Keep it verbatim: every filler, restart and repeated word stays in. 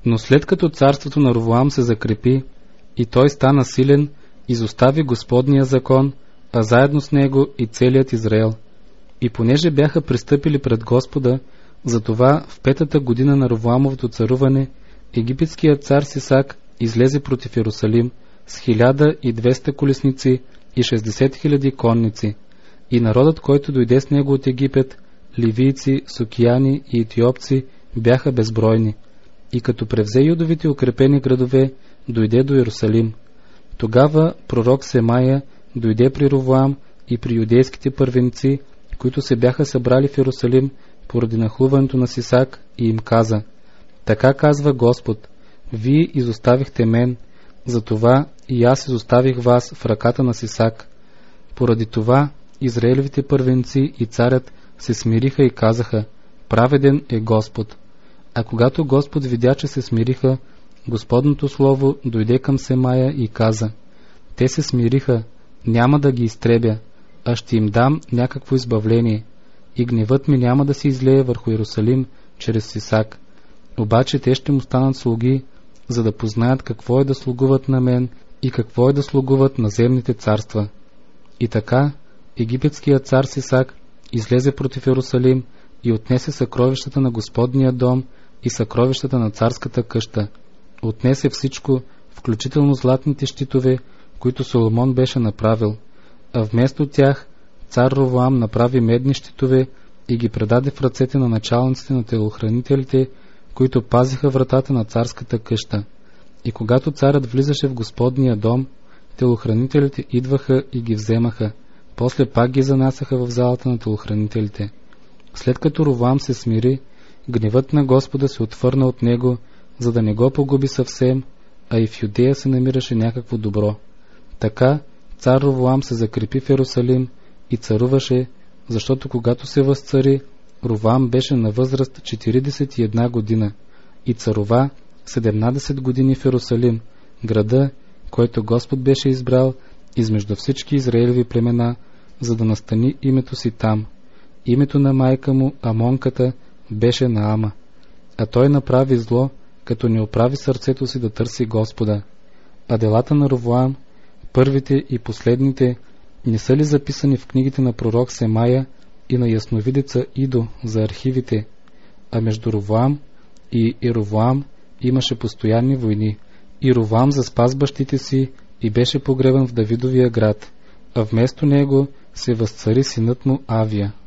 Но след като царството на Ровоам се закрепи и той стана силен, изостави Господния закон, а заедно с него и целият Израел. И понеже бяха пристъпили пред Господа, затова в петата година на Ровоамовото царуване египетският цар Сисак излезе против Йерусалим с хиляда и двеста колесници и шестдесет хиляди конници. И народът, който дойде с него от Египет, ливийци, сукияни и етиопци, бяха безбройни. И като превзе юдовите укрепени градове, дойде до Йерусалим. Тогава пророк Семая дойде при Ровоам и при юдейските първенци, които се бяха събрали в Йерусалим поради нахлуването на Сисак, и им каза: така казва Господ, вие изоставихте мен, затова и аз изоставих вас в ръката на Сисак. Поради това Израелевите първенци и царят се смириха и казаха: праведен е Господ. А когато Господ видя, че се смириха, Господното слово дойде към Семая и каза: те се смириха, няма да ги изтребя, а ще им дам някакво избавление, и гневът ми няма да се излее върху Йерусалим чрез Сисак. Обаче те ще му станат слуги, за да познаят какво е да слугуват на мен и какво е да слугуват на земните царства. И така египетският цар Сисак излезе против Йерусалим и отнесе съкровищата на Господния дом и съкровищата на царската къща. Отнесе всичко, включително златните щитове, които Соломон беше направил, а вместо тях цар Ровоам направи медни щитове и ги предаде в ръцете на началниците на телохранителите, които пазиха вратата на царската къща. И когато царят влизаше в Господния дом, телохранителите идваха и ги вземаха, после пак ги занасяха в залата на телохранителите. След като Ровоам се смири, гневът на Господа се отвърна от него, за да не го погуби съвсем, а и в Юдея се намираше някакво добро. Така цар Ровоам се закрепи в Йерусалим и царуваше, защото когато се възцари, Ровоам беше на възраст четиридесет и една година и царува седемнадесет години в Йерусалим, града, който Господ беше избрал измежду всички израелеви племена, за да настани името си там. Името на майка му, Амонката, беше Наама. А той направи зло, като не оправи сърцето си да търси Господа. А делата на Ровоам, първите и последните, не са ли записани в книгите на пророк Семая и на ясновидеца Идо за архивите? А между Ровоам и Еровоам имаше постоянни войни. И Ровоам заспа с бащите си и беше погребан в Давидовия град, а вместо него се възцари синът му Авия.